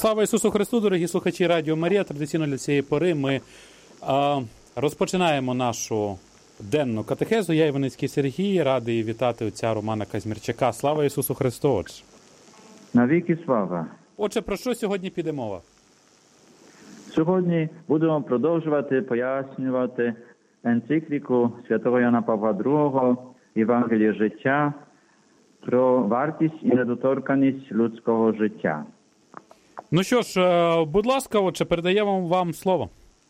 Слава Ісусу Христу, дорогі слухачі Радіо Марія. Традиційно для цієї пори ми розпочинаємо нашу денну катехезу. Я Іваницький Сергій, радий вітати отця Романа Казмірчака. Слава Ісусу Христу, отче! Навіки слава! Отче, про що сьогодні піде мова? Сьогодні будемо продовжувати пояснювати енцикліку святого Яна Павла II «Євангеліє життя» про вартість і недоторканність людського життя. Ну що ж, будь ласка, отче, передаємо вам слово.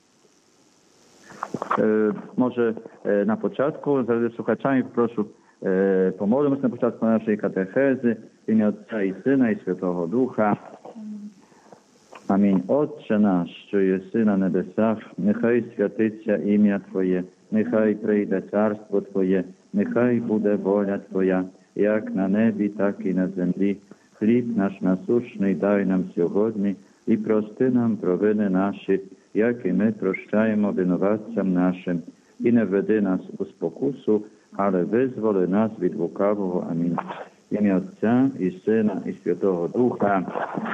Może na początku, z słuchaczami proszę, pomodlmy się na początku naszej katechezy w imię Ojca i Syna i Świętego Ducha. Amin. Отче наш, що єси на небесах, нехай святиться ім'я Твоє, нехай прийде царство Твоє, нехай буде воля Твоя, як на небі, так і на землі. Хліб наш насущний дай нам сьогодні, і прости нам провини наші, як і ми прощаємо винуватцям нашим. І не веди нас у спокусу, але визволи нас від лукавого. Амінь. В ім'я Отця і Сина і Святого Духа.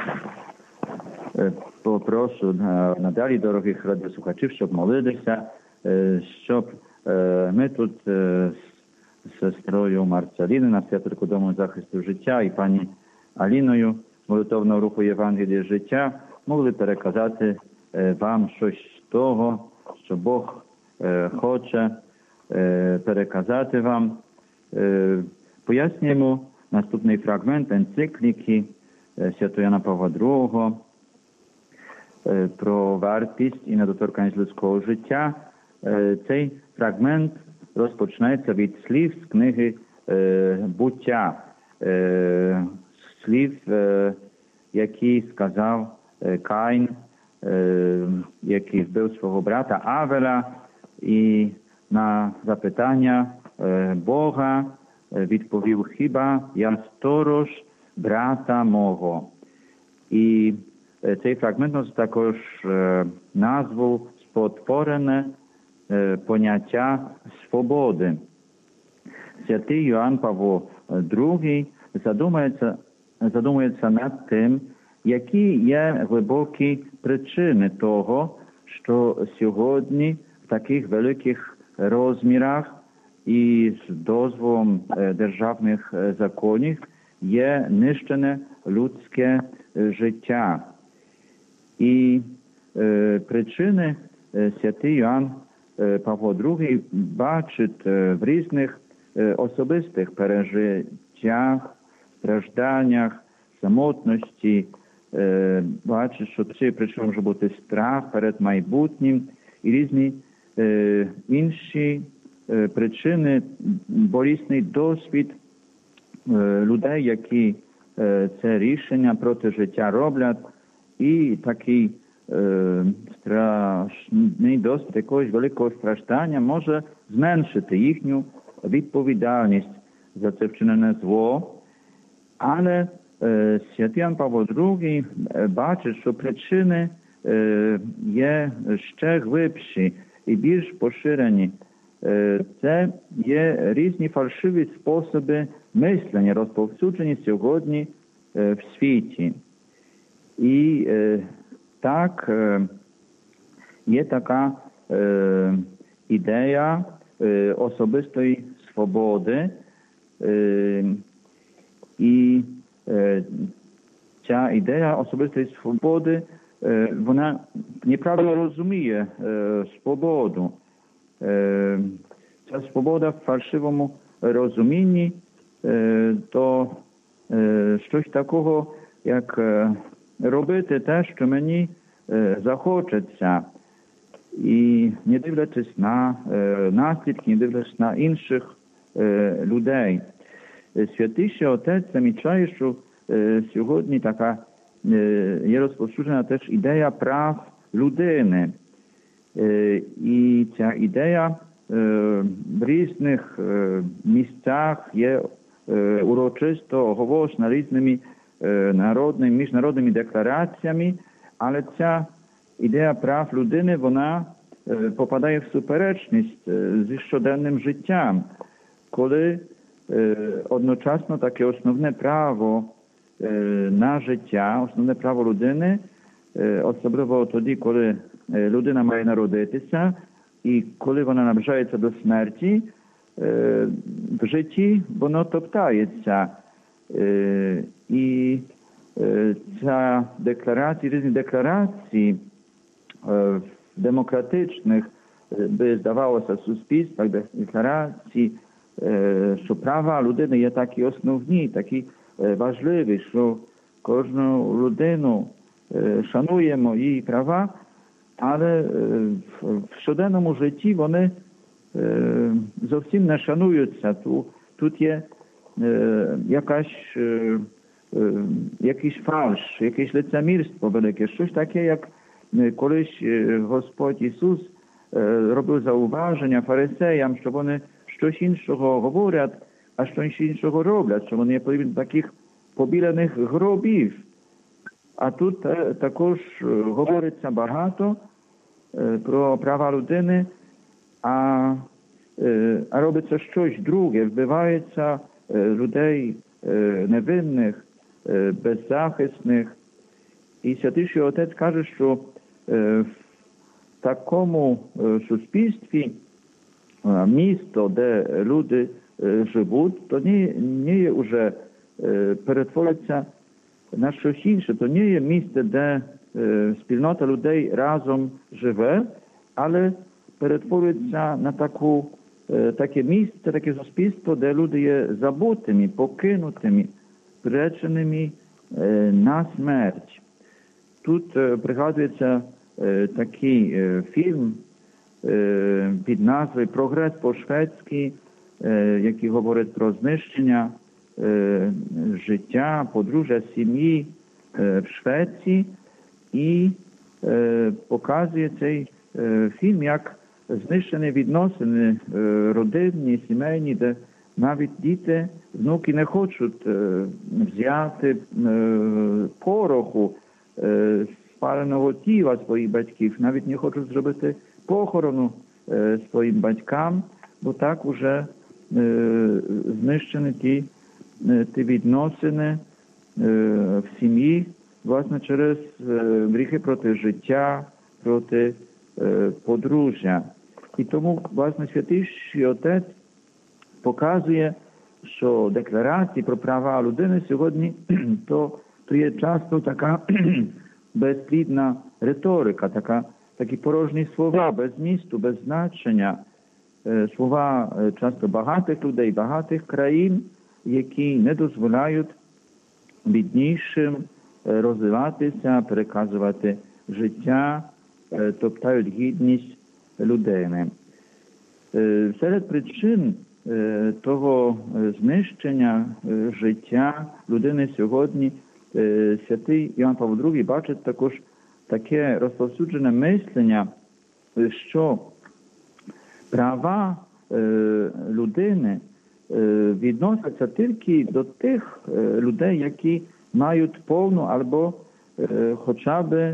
Попрошу надалі дорогих радіослухачів, щоб молилися, щоб ми тут з сестрою Марцеліною, настоятелькою Дому захисту життя, і пані Аліною з молитовного руху Євангелія життя могли переказати вам щось з того, що Бог хоче переказати вам. Пояснюємо наступний фрагмент енцикліки святого Яна Павла II про вартість і недоторканність людського життя. Цей фрагмент розпочинається від слів з книги «Буття», слів, які сказав Каїн, який вбив свого брата Авеля, і на запитання Бога відповів: «Хіба я сторож брата мого?» І цей фрагмент носить також назву «Спотворене поняття свободи». Святий Йоанн Павло II задумується над тим, які є глибокі причини того, що сьогодні в таких великих розмірах і з дозволом державних законів є нищене людське життя. І причини святий Йоанн Павло II бачить в різних особистих пережиттях, стражданнях, самотності. Бачить, що цією причиною може бути страх перед майбутнім і різні інші причини, болісний досвід людей, які це рішення проти життя роблять, і такий страшний досвід якогось великого страждання може зменшити їхню відповідальність за це вчинене зло. Але святий Ян Павло II бачить, що причини є ще глибші і більш поширені. Це є різні фальшиві способи мислення, розповсюджені сьогодні в світі. І так, є така ідея особистої свободи, і ця ідея особистої свободи, вона неправильно розуміє свободу. Ця свобода в фальшивому розумінні то щось такого, як робити те, що мені захочеться, і не дивлячись на наслідки, не дивлячись на інших людей. Святіший Отець замічає, що сьогодні така є розповсюджена теж ідея прав людини. І ця ідея в різних місцях є урочисто оголошена різними міжнародними деклараціями, але ця ідея прав людини, вона попадає в суперечність зі щоденним життям, коли одночасно таке основне право на життя, основне право людини, особливо тоді, коли людина має народитися, і коли вона наближається до смерті, в житті воно топтається. І ця декларація, різні декларації демократичних, би здавалося, суспільствах, декларації, що права людини є такі основні, такі важливі, що кожну людину шануємо її права, але в щоденному житті вони зовсім не шануються. Тут є якийсь фальш, якесь лицемірство велике, щось таке, як колись Господь Ісус робив зауваження фарисеям, що вони щось іншого говорять, а щось іншого роблять, що вони є подібні до таких побілених гробів. А тут також говориться багато про права людини, а робиться щось друге, вбивається людей невинних, беззахисних. І Святіший Отець каже, що в такому суспільстві місто, де люди живуть, то не є вже перетвориться на щось інше. То не є місце, де спільнота людей разом живе, але перетворюється на таке місце, таке суспільство, де люди є забутими, покинутими, приреченими на смерть. Тут пригадується такий фільм під назвою «Прогрес по-шведськи», який говорить про знищення життя, подружжя, сім'ї в Швеції, і показує цей фільм, як знищені відносини родинні, сімейні, де навіть діти, внуки не хочуть взяти пороху спаленого тіла своїх батьків, навіть не хочуть зробити похорону своїм батькам, бо так уже знищені ті відносини в сім'ї, власне, через гріхи проти життя, проти подружжя. І тому, власне, Святіший Отець показує, що декларації про права людини сьогодні то є часто така безплідна риторика, такі порожні слова, без змісту, без значення, слова часто багатих людей, багатих країн, які не дозволяють біднішим розвиватися, переказувати життя, топтають гідність людини. Серед причин того знищення життя людини сьогодні святий Іоанн Павло II бачить також таке розповсюджене мислення, що права людини відносяться тільки до тих людей, які мають повну або хоча б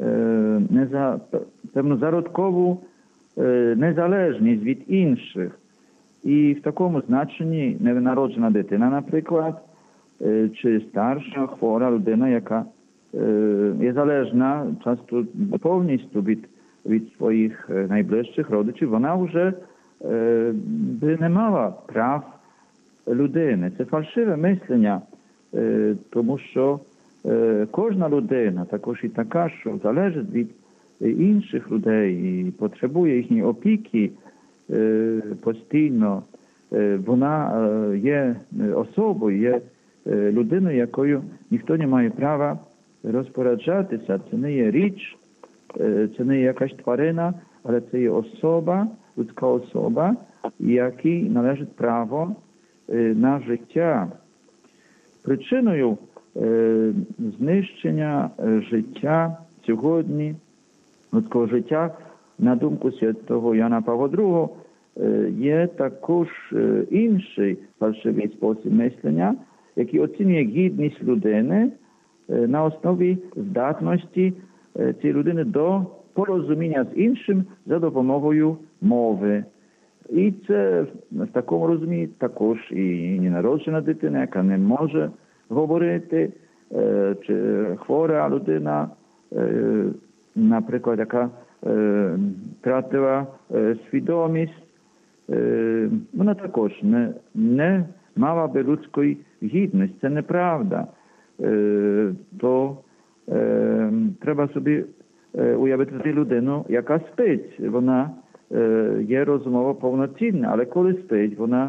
певну зародкову незалежність від інших. І в такому значенні ненароджена дитина, наприклад, чи старша, хвора людина, яка є залежна часто повністю від своїх найближчих родичів, вона вже би не мала прав людини. Це фальшиве мислення, тому що кожна людина, також і така, що залежить від інших людей і потребує їхньої опіки постійно, вона є особою, є людиною, якою ніхто не має права розпоряджатися. Це не є річ, це не є якась тварина, але це є особа, людська особа, якій належить право на життя. Причиною знищення життя сьогодні, людського життя, на думку святого Іоанна Павла II, є також інший фальшивий спосіб мислення, який оцінює гідність людини на основі здатності цієї людини до порозуміння з іншим за допомогою мови. І це в такому розумінні також і ненароджена дитина, яка не може говорити, чи хвора людина, наприклад, яка втратила свідомість, вона також не мала би людської гідності. Це неправда. То треба собі уявити людину, яка спить. Вона є розумово повноцінна, але коли спить, вона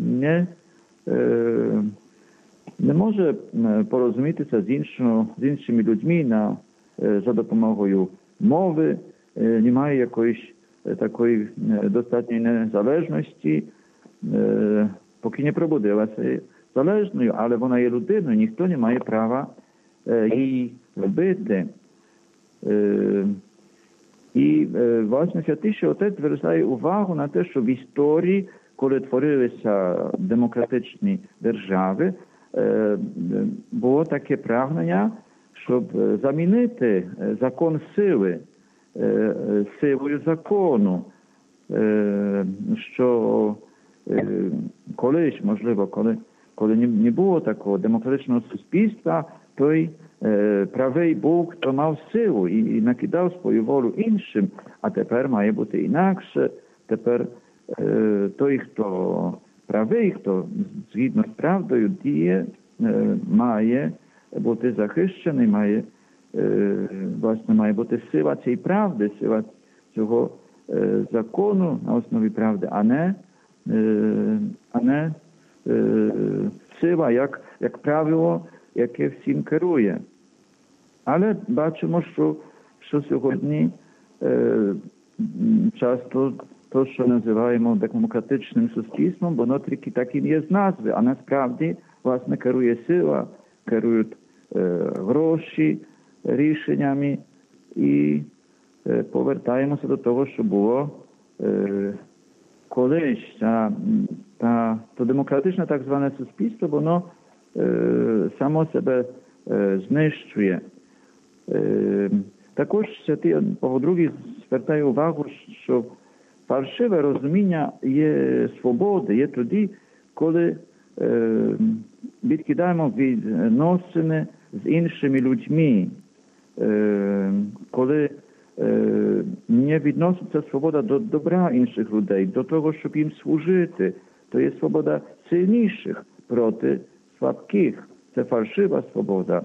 не може порозумітися з іншими людьми за допомогою мови, не має якоїсь такої достатньої незалежності, поки не пробудилася залежною, але вона є людиною, ніхто не має права її вбити. І, власне, Святіший Отець звертає увагу на те, що в історії, коли творилися демократичні держави, було таке прагнення, щоб замінити закон сили силою закону, що колись, можливо, коли не було такого демократичного суспільства, той правий був, хто мав силу і накидав свою волю іншим, а тепер має бути інакше. Тепер той, хто правий, хто згідно з правдою діє, має бути захищений, має бути сила цієї правди, сила цього закону на основі правди, а не сила, як правило, яке всім керує. Але бачимо, що сьогодні часто те, що називаємо демократичним суспільством, воно тільки таким є з назви, а насправді, власне, керує сила, керують гроші, рішеннями, і повертаємося до того, що було колись. То демократичне так зване суспільство, воно само себе знищує. Також Святий Павло II звертає увагу, що фальшиве розуміння є свободи, є тоді, коли відкидаємо відносини з іншими людьми, коли не відноситься свобода до добра інших людей, до того, щоб їм служити. То є свобода сильніших проти слабких. Це фальшива свобода.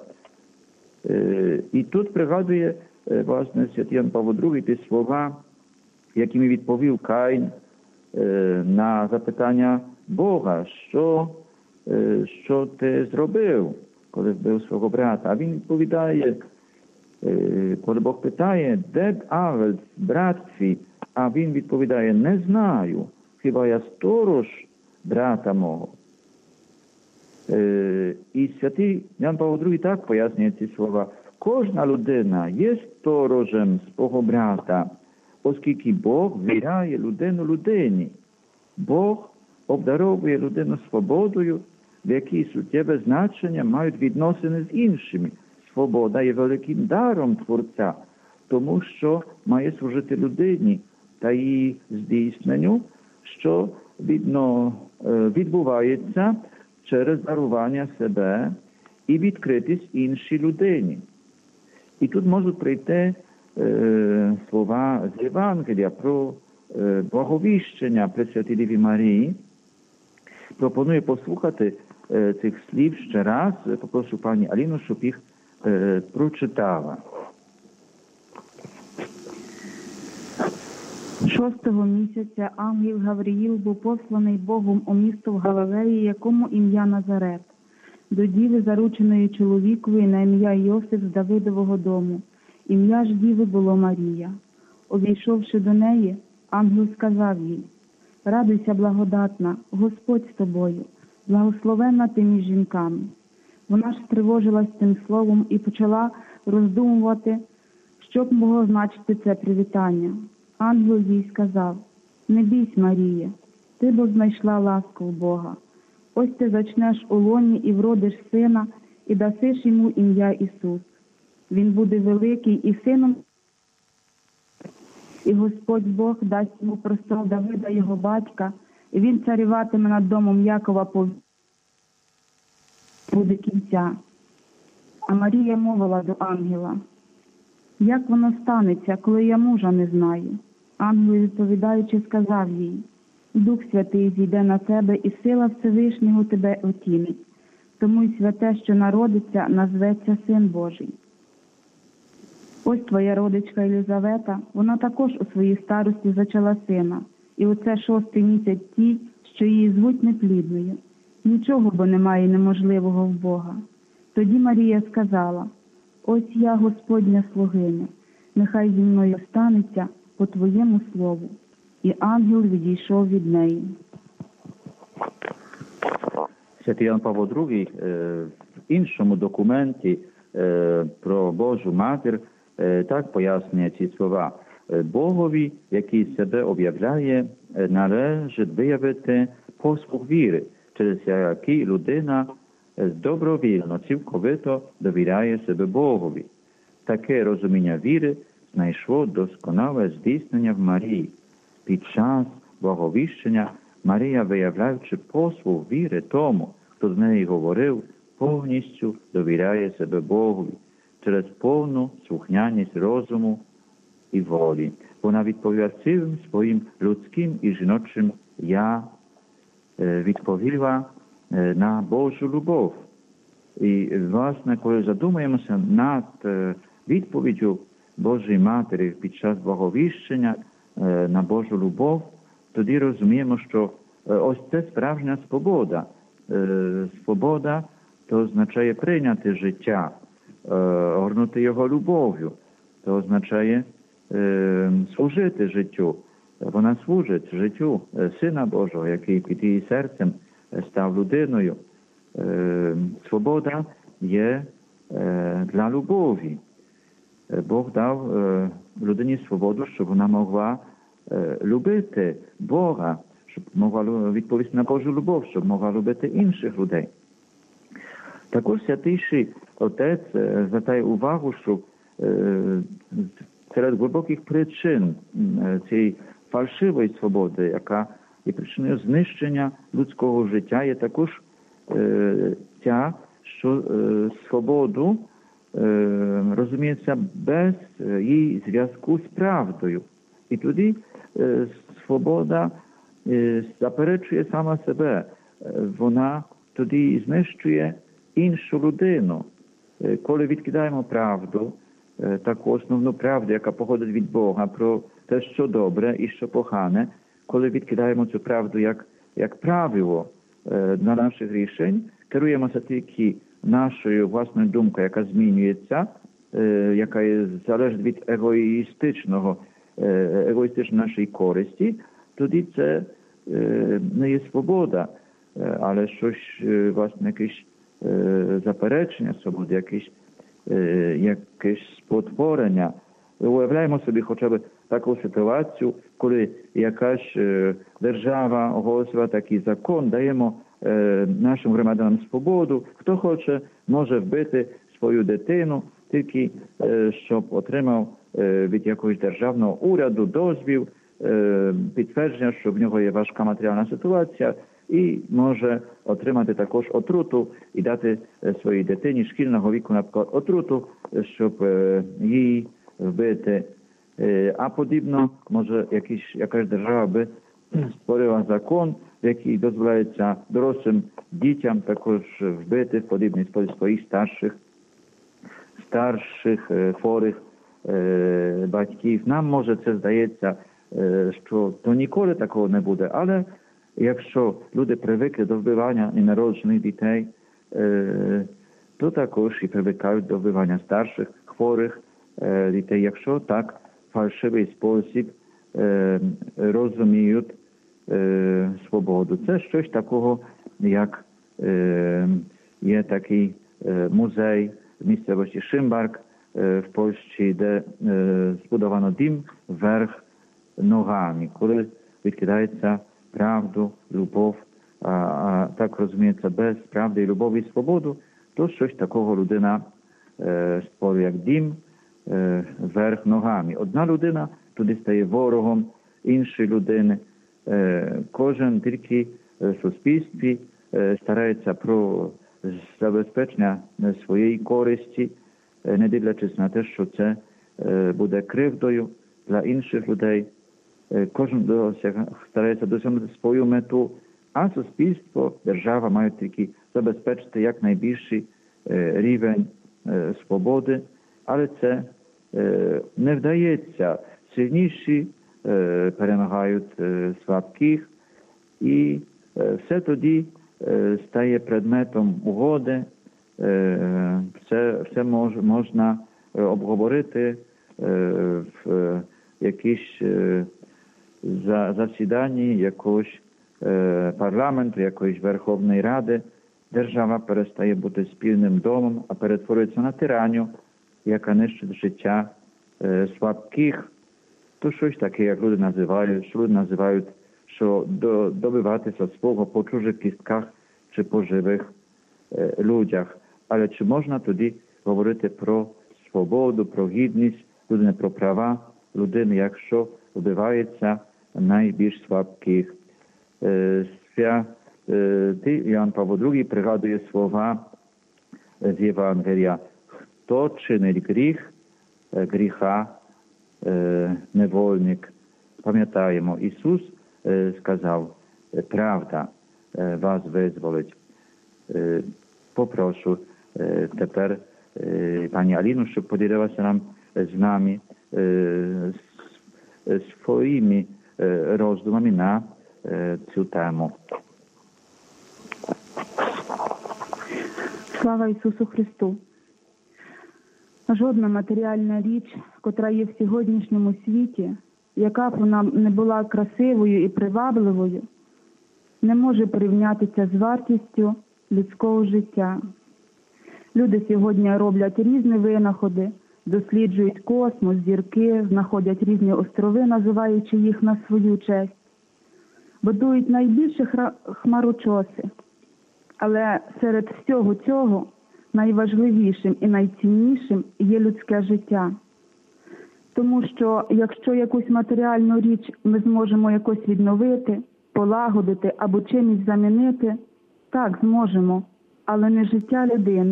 І тут пригадує, власне, Святий Ян Павло II ті слова, якими відповів Каїн на запитання Бога, що ти зробив, коли вбив свого брата. А він відповідає, коли Бог питає, де б Авель, брат твій, а він відповідає, не знаю, хіба я сторож брата мого. І Святий Ян Павло II так пояснює ці слова. Кожна людина є сторожем свого брата, оскільки Бог ввіряє людину людині. Бог обдаровує людину свободою, в якій суттєве значення мають відносини з іншими. Свобода є великим даром Творця, тому що має служити людині та її здійсненню, що відбувається через дарування себе і відкритість іншій людині. І тут можуть прийти слова з Євангелія про благовіщення Пресвятій Діві Марії. Пропоную послухати цих слів ще раз. Попрошу пані Аліну, щоб їх прочитала. 6-го місяця ангел Гавриїл був посланий Богом у місто в Галилеї, якому ім'я Назарет, до діви, зарученої чоловікові на ім'я Йосиф з Давидового дому. Ім'я ж діви було Марія. Увійшовши до неї, ангел сказав їй: «Радуйся, благодатна, Господь з тобою, благословенна ти між жінками». Вона ж стривожилась цим словом і почала роздумувати, що б могло значити це привітання. Ангел їй сказав: «Не бійсь, Марія, ти бо знайшла ласку в Бога. Ось ти зачнеш у лоні і вродиш сина, і дасиш йому ім'я Ісус. Він буде великий і сином, і Господь Бог дасть йому престол Давида, його батька, і він царюватиме над домом Якова по буде кінця. А Марія мовила до ангела: як воно станеться, коли я мужа не знаю? Ангел, відповідаючи, сказав їй: Дух Святий зійде на тебе, і сила Всевишнього тебе отімить. Тому й святе, що народиться, назветься Син Божий. Ось твоя родичка Єлизавета, вона також у своїй старості зачала сина, і оце 6-й місяць тій, що її звуть неплідною. Нічого бо немає неможливого в Бога. Тоді Марія сказала: ось я, Господня слугиня, нехай зі мною станеться по твоєму слову. І ангел відійшов від неї. Святий Ян Павло II в іншому документі про Божу Матір так пояснює ці слова. Богові, який себе об'являє, належить виявити послуг віри, через який людина добровільно, цілковито довіряє себе Богові. Таке розуміння віри знайшло досконале здійснення в Марії. Під час благовіщення Марія, виявляючи послуг віри тому, хто з нею говорив, повністю довіряє себе Богові через повну слухняність розуму і волі. Вона відповіла цілим своїм людським і жіночим «я», відповіла на Божу любов. І, власне, коли задумаємося над відповіддю Божої Матері під час благовіщення на Божу любов, тоді розуміємо, що ось це справжня свобода. Свобода – то означає прийняти життя, огорнути його любов'ю, то означає служити життю. Вона служить життю Сина Божого, який під її серцем став людиною. Свобода є для любові. Бог дав людині свободу, щоб вона могла любити Бога, щоб могла відповісти на Божу любов, щоб могла любити інших людей. Також Святийший Отець звертає увагу, що серед глибоких причин цієї фальшивої свободи, яка є причиною знищення людського життя, є також ця, що свободу розуміється без її зв'язку з правдою. І тоді свобода заперечує сама себе. Вона тоді знищує іншу людину. Коли відкидаємо правду, таку основну правду, яка походить від Бога, про те, що добре і що погане, коли відкидаємо цю правду як правило на наших рішень, керуємося тільки нашою власною думкою, яка змінюється, яка залежить від егоїстичної нашої користі, тоді це не є свобода, але щось, власне, якесь заперечення свободи, якесь спотворення. Уявляємо собі хоча б таку ситуацію, коли якась держава оголосила такий закон, даємо нашим громадянам свободу, хто хоче, може вбити свою дитину, тільки щоб отримав від якогось державного уряду дозвіл, підтвердження, що в нього є важка матеріальна ситуація, і може отримати також отруту і дати своїй дитині шкільного віку, наприклад, отруту, щоб її вбити. А подібно, може, якась держава би створила закон, який дозволяється дорослим дітям також вбити в подібний спосіб своїх старших хворих батьків. Нам, може, це здається, що то ніколи такого не буде, але якщо люди привикли до вбивання ненароджених дітей, то також і привикають до вбивання старших, хворих дітей, якщо так фальшивий спосіб розуміють свободу. Це щось такого, як є такий музей в місцевості Шимбарк в Польщі, де збудовано дім вверх ногами, коли відкидається правду, любов, а так розуміється, без правди, любові і свободу, то щось такого людина створює, як дім вверх ногами. Одна людина туди стає ворогом іншої людини. Кожен тільки в суспільстві старається про забезпечення своєї користі, не дивлячись на те, що це буде кривдою для інших людей. Кожен старається досягнути свою мету, а суспільство, держава мають тільки забезпечити якнайбільший рівень свободи, але це не вдається. Сильніші перемагають слабких, і все тоді стає предметом угоди, все можна обговорити в якійсь засіданні якогось парламенту, якоїсь Верховної Ради. Держава перестає бути спільним домом, а перетворюється на тиранію, яка нищить життя слабких. То щось таке, як люди називають, що добиватися свого по чужих кістках чи по живих людях. Але чи можна тоді говорити про свободу, про гідність людини, про права людини, якщо вбивається найбільш слабких? Святий Іоанн Павло II пригадує слова з Євангелія: хто чинить гріх, гріха невольник. Пам'ятаємо, Ісус сказав: правда вас визволить. Попрошу тепер пані Аліну, щоб поділилася нам з нами своїми роздумами на цю тему. Слава Ісусу Христу! Жодна матеріальна річ, котра є в сьогоднішньому світі, яка б вона не була красивою і привабливою, не може порівнятися з вартістю людського життя. Люди сьогодні роблять різні винаходи, досліджують космос, зірки, знаходять різні острови, називаючи їх на свою честь, будують найбільші хмарочоси. Але серед всього цього найважливішим і найціннішим є людське життя. Тому що якщо якусь матеріальну річ ми зможемо якось відновити, полагодити або чимось замінити, так, зможемо, але не життя людини.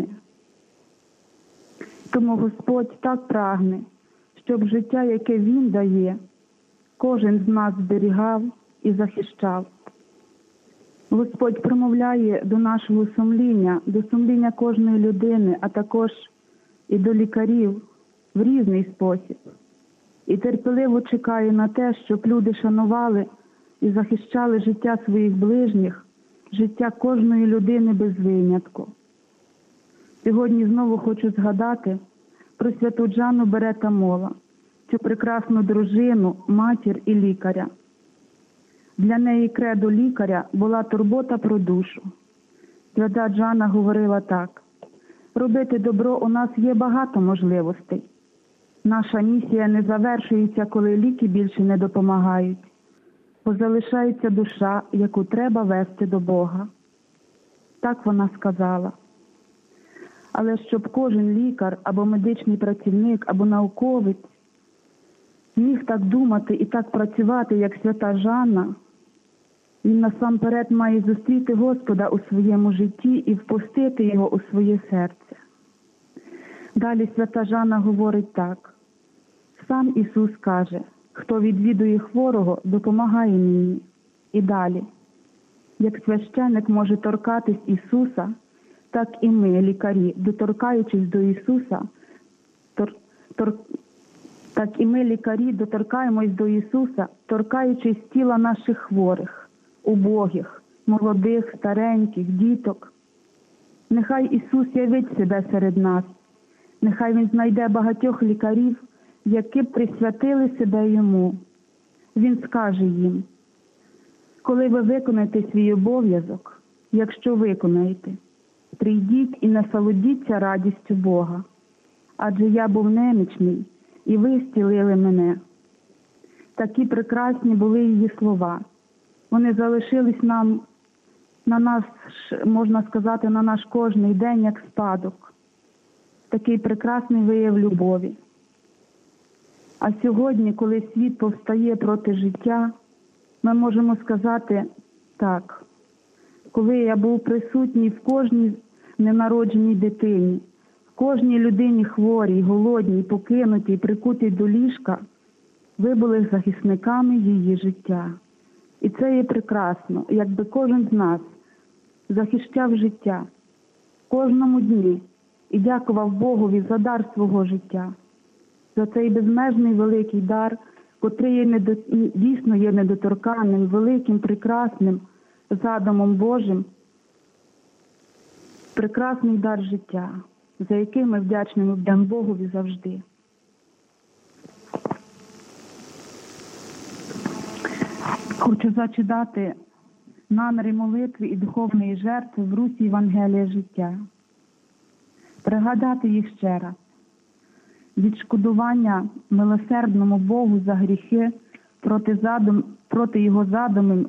Тому Господь так прагне, щоб життя, яке Він дає, кожен з нас зберігав і захищав. Господь промовляє до нашого сумління, до сумління кожної людини, а також і до лікарів в різний спосіб. І терпеливо чекає на те, щоб люди шанували і захищали життя своїх ближніх, життя кожної людини без винятку. Сьогодні знову хочу згадати про святу Джанну Берета Мола, цю прекрасну дружину, матір і лікаря. Для неї кредо лікаря була турбота про душу. Свята Джанна говорила так: робити добро у нас є багато можливостей. Наша місія не завершується, коли ліки більше не допомагають, бо залишається душа, яку треба вести до Бога. Так вона сказала. Але щоб кожен лікар, або медичний працівник, або науковець міг так думати і так працювати, як свята Жанна, він насамперед має зустріти Господа у своєму житті і впустити його у своє серце. Далі свята Жанна говорить так: сам Ісус каже, хто відвідує хворого, допомагає мені. І далі: як священик може торкатись Ісуса, так і ми, лікарі, доторкаючись до Ісуса, так і ми, лікарі, доторкаємось до Ісуса, торкаючись тіла наших хворих, убогих, молодих, стареньких, діток. Нехай Ісус явить себе серед нас, нехай Він знайде багатьох лікарів, які б присвятили себе Йому. Він скаже їм: коли ви виконаєте свій обов'язок, якщо виконаєте, прийдіть і насолодіться радістю Бога. Адже я був немічний, і ви зцілили мене. Такі прекрасні були її слова. Вони залишились нам, на нас, можна сказати, на наш кожний день, як спадок. Такий прекрасний вияв любові. А сьогодні, коли світ повстає проти життя, ми можемо сказати так: коли я був присутній в кожній ненародженій дитині, кожній людині хворій, голодній, покинутій, прикутій до ліжка, ви були захисниками її життя. І це є прекрасно, якби кожен з нас захищав життя в кожному дні і дякував Богові за дар свого життя, за цей безмежний великий дар, котрий є дійсно є недоторканним, великим, прекрасним задумом Божим, прекрасний дар життя, за який ми вдячними будемо Богові завжди. Хочу зачитати наміри молитви і духовної жертви в русі Євангелія життя. Пригадати їх ще раз. Відшкодування милосердному Богу за гріхи проти Його задумів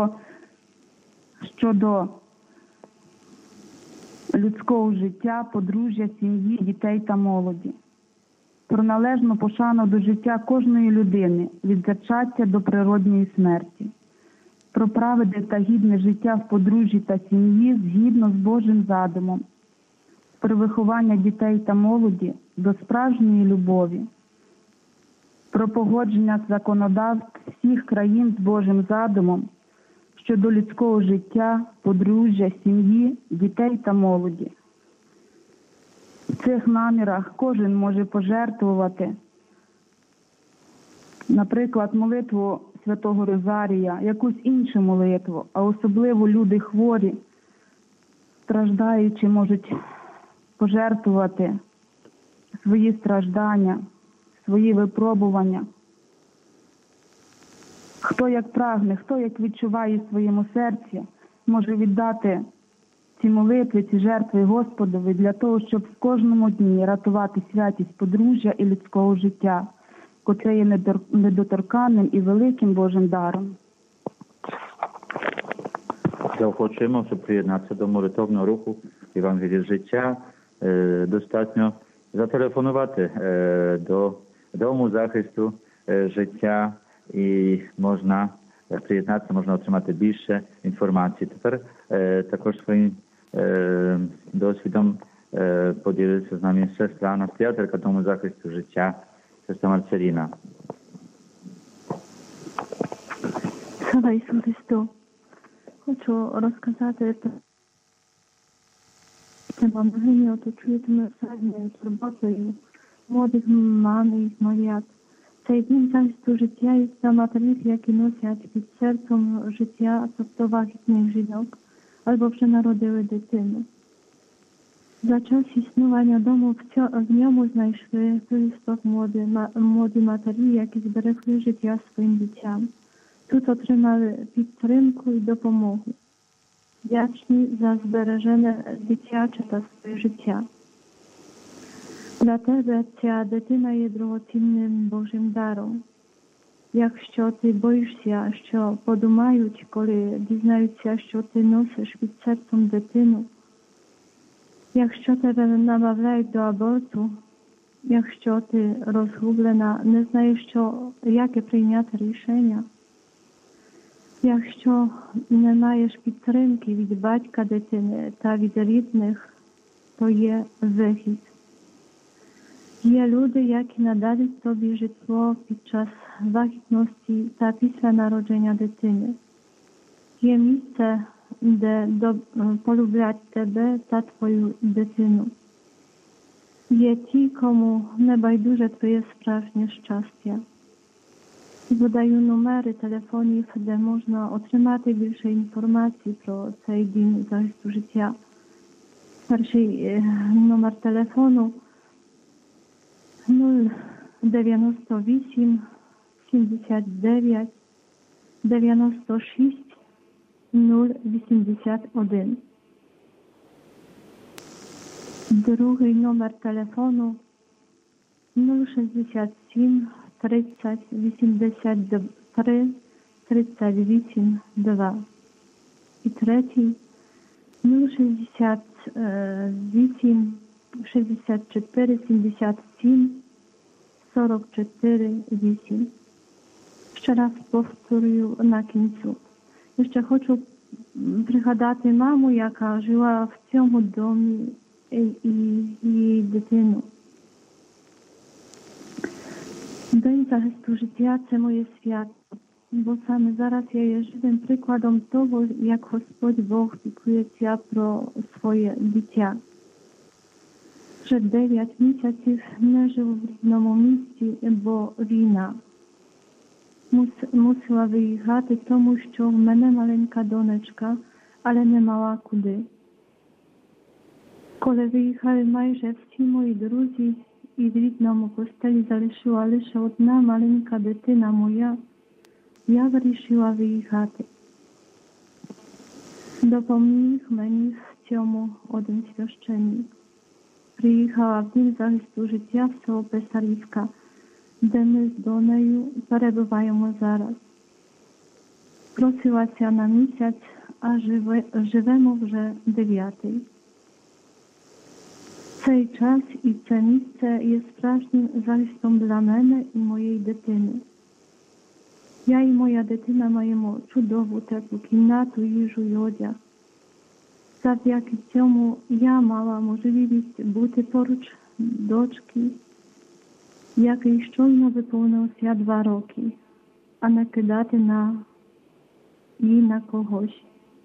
щодо людського життя, подружжя, сім'ї, дітей та молоді. Про належну пошану до життя кожної людини від зачаття до природньої смерті. Про праведне та гідне життя в подружжі та сім'ї згідно з Божим задумом. Про виховання дітей та молоді до справжньої любові. Про погодження законодавств всіх країн з Божим задумом щодо людського життя, подружжя, сім'ї, дітей та молоді. В цих намірах кожен може пожертвувати, наприклад, молитву Святого Розарія, якусь іншу молитву, а особливо люди хворі, страждаючи, можуть пожертвувати свої страждання, свої випробування. Хто як прагне, хто як відчуває в своєму серці, може віддати ці молитви, ці жертви Господові для того, щоб в кожному дні рятувати святість подружжя і людського життя, котре є недоторканним і великим Божим даром. Заохочуємо, щоб приєднатися до молитовного руху Євангелія життя. Достатньо зателефонувати до Дому захисту життя і можна приєднатися, можна отримати більше інформації. Тепер також своїм досвідом поділиться з нами сестра, настоятелька Дому захисту життя, сестра Марцеліна. Слава Ісусу Христу! Хочу розказати про Євангелія, оточують милосердною турботою молодих мам і малят. Цей день захисту життя і за матерів, які носять під серцем життя вагітних жінок, або вже народили дитину. За час існування дому в ньому знайшли прихисток молоді матері, які зберегли життя своїм дітям. Тут отримали підтримку і допомогу. Вдячні за збережене дитяче та своє життя. Для тебе ця дитина є дорогоцінним Божим даром. Якщо ти боїшся, що подумають, коли дізнаються, що ти носиш під серцем дитину, якщо тебе намовляють до аборту, якщо ти розгублена, не знаєш, яке прийняти рішення, якщо не маєш підтримки від батька дитини та від рідних, то є вихід. Є люди, які нададуть тобі житло під час вагітності та після народження дитини. Є місце, де полюблять тебе та твою дитину. Є ті, кому не байдуже твоє справжнє щастя. Подаю номери телефонів, де можна отримати більше інформації про цей день захисту життя. Перший номер телефону 098 79 96 081. Другий номер телефону 067 30 83 38 2. І третій 068 64 77 44 8. Ще раз повторюю на кінцю. Ще хочу пригадати маму, яка жила в цьому домі, і її дитину. День захисту життя – це моє свято, бо саме зараз я є живим прикладом того, як Господь Бог піклується про своє дитя. Вже 9 місяців не живу в рідному місті, бо війна. Мусила виїхати, тому що в мене маленька донечка, але не мала куди. Коли виїхали майже всі мої друзі, і в рідному костелі залишила лише одна маленька дитина моя, я вирішила виїхати. Допоміг мені в цьому один священник. Приїхала в Дім захисту життя в село Писарівка, де ми з донею перебуваємо зараз. Просилася на місяць, а живемо вже 9-й. Цей час і це місце є справжнім захистом для мене і моєї дитини. Я і моя дитина маємо чудову теплу кімнату, їжу і одяг. Завдяки цьому я мала можливість бути поруч дочки, який щойно виповнився 2 роки, а не кидати її на когось.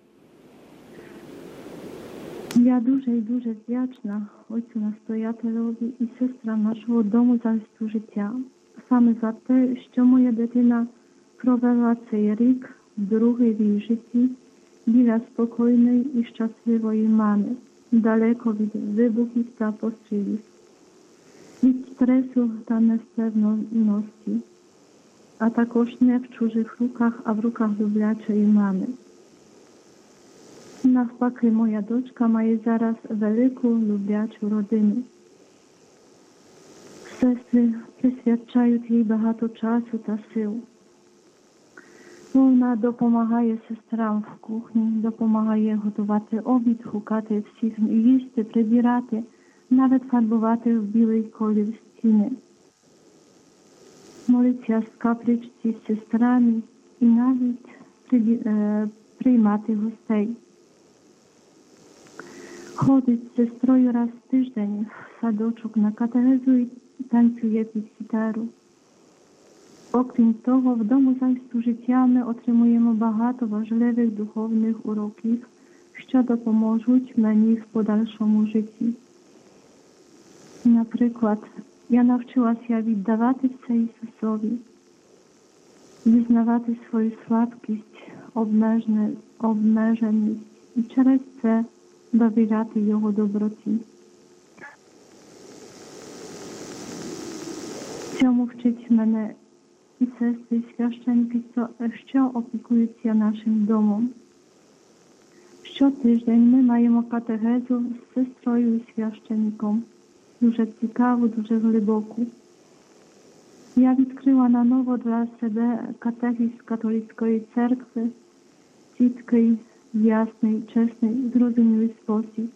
Я дуже і дуже вдячна отцю настоятелеві і сестрам нашого дому захисту життя. Саме за те, що моя дитина провела цей рік, другий в її житті, біля спокійної і щасливої мами, далеко від вибухів та пострілів, від стресу та нестабільності, а також не в чужих руках, а в руках люблячої мами. Навпаки, моя дочка має зараз велику люблячу родину. Сестри присвячають їй багато часу та сил. Вона допомагає сестрам в кухні, допомагає готувати обід, гукати всіх їсти, прибирати, навіть фарбувати в білий колір стіни. Молиться з капличці з сестрами і навіть приймати гостей. Ходить з сестрою раз в тиждень в садочок на катехезу і танцює під гітару. Окрім того, в Дому захисту життя ми отримуємо багато важливих духовних уроків, що допоможуть мені в подальшому житті. Наприклад, я навчилася віддавати все Ісусові, визнавати свою слабкість, обмеженість і через це довіряти Його доброті. Цьому вчить мене і сестри, священники, що опікуються нашим домом. Щотиждень ми маємо катехезу з сестрою і священником. Дуже цікаву, дуже глибоку. Я відкрила наново для себе катехіз католицької церкви, чіткий, ясний, чесний, зрозумілий спосіб.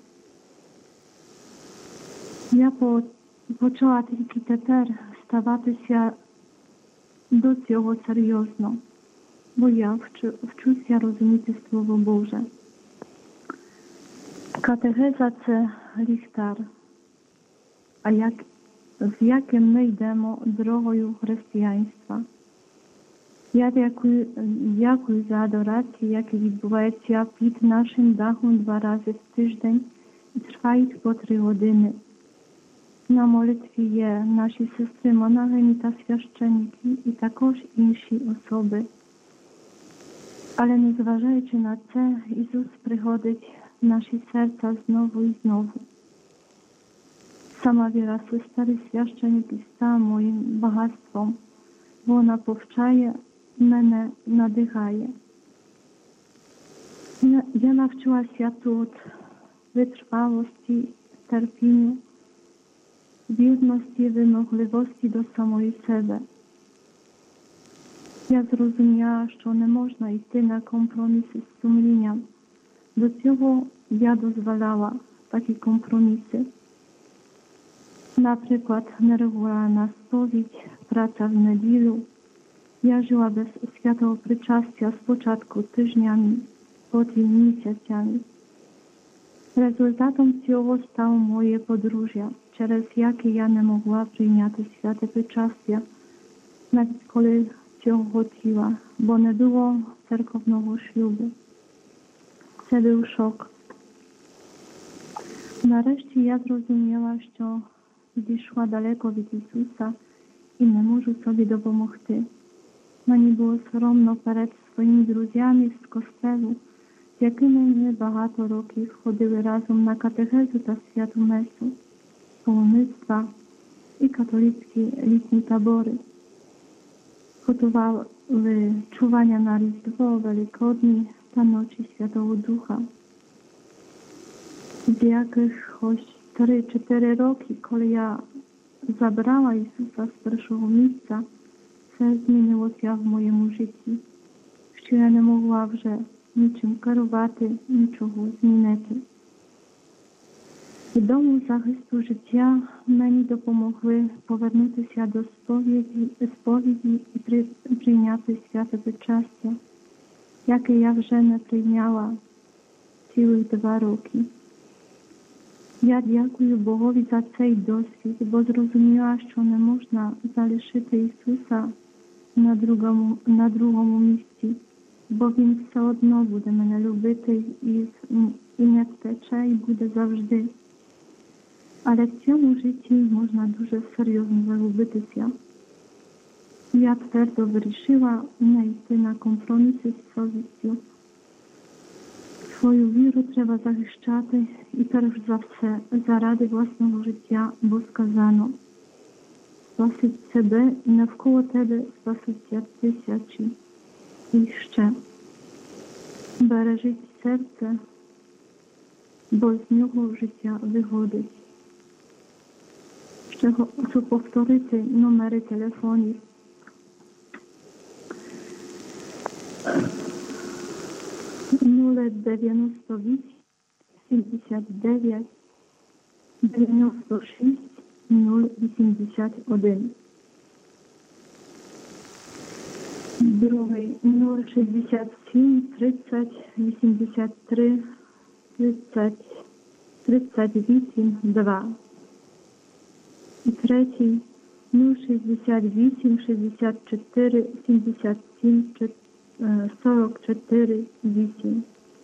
Я почала тільки тепер ставатися до цього серйозно, бо я вчуся розуміти Слово Боже. Катехеза – це ліхтар, з яким ми йдемо дорогою християнства. Я дякую за адорації, які відбуваються під нашим дахом 2 рази в тиждень і тривають по 3 години. На молитві є наші сестри, монахині та священники і також інші особи. Але незважаючи на це, Ісус приходить в наші серця знову і знову. Сама віра сестер і священників стала моїм багатством. Вона повчає мене, надихає. Я навчилася тут витривалості, терпінню, вірності, вимогливості до самої себе. Я зрозуміла, що не можна йти на компроміси з сумлінням. До цього я дозволяла такі компроміси. Наприклад, нерегулярна сповідь, праця в неділю. Я жила без святого причастя спочатку тижнями, потім місяцями. Результатом цього стало моє подружжя, через яке я не могла прийняти святе причастя, навіть коли цього хотіла, бо не було церковного шлюбу. Це був шок. Нарешті я зрозуміла, що відійшла далеко від Ісуса і не можу собі допомогти. Мені було соромно перед своїми друзями з костелу, з якими ми багато років ходили разом на катехезу та святу месу, паломництва і католицькі літні табори. Готували чування на Різдво, Великодні та ночі Святого Духа. З якихось 3-4 роки, коли я забрала Ісуса з першого місця, все змінилося в моєму житті, що я не могла вже нічим керувати, нічого змінити. В дому захисту життя мені допомогли повернутися до сповіді і прийняти святе причастя, яке я вже не прийняла цілих 2 роки. Я дякую Богові за цей досвід, бо зрозуміла, що не можна залишити Ісуса на другому місці, бо Він все одно буде мене любити і не втече, і буде завжди. Але в цьому житті можна дуже серйозно загубитися. Я твердо вирішила не йти на компроміси з совістю. Свою віру треба захищати і перш за все заради власного життя, бо сказано: спасить себе і навколо тебе спасуться тисячі. І ще бережіть серце, бо з нього життя виходить. Ще хочу повторити номери телефонів. 098 79 96 081. Другий 067 30 83 30 38 2. І третій 068 64 77 44 8.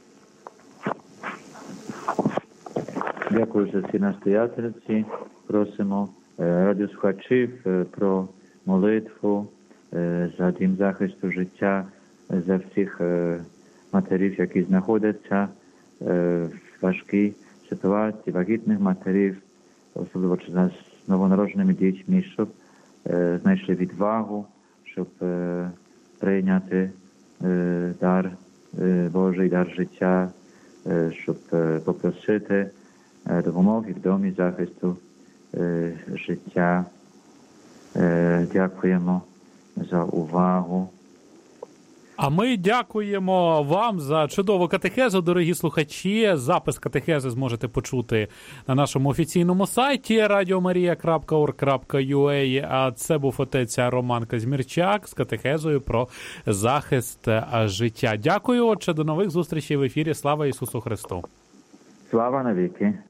Дякую за ці настоятельці. Просимо радіослухачів про молитву за дім захисту життя, за всіх матерів, які знаходяться в важкій ситуації, вагітних матерів, особливо з новонародженими дітьми, щоб знайшли відвагу, щоб прийняти дар Божий, дар життя, щоб попросити допомоги в домі захисту життя. Дякуємо за увагу. А ми дякуємо вам за чудову катехезу, дорогі слухачі. Запис катехези зможете почути на нашому офіційному сайті radiomaria.org.ua. А це був отець Роман Казмірчак з катехезою про захист життя. Дякую, отче, до нових зустрічей в ефірі. Слава Ісусу Христу! Слава навіки!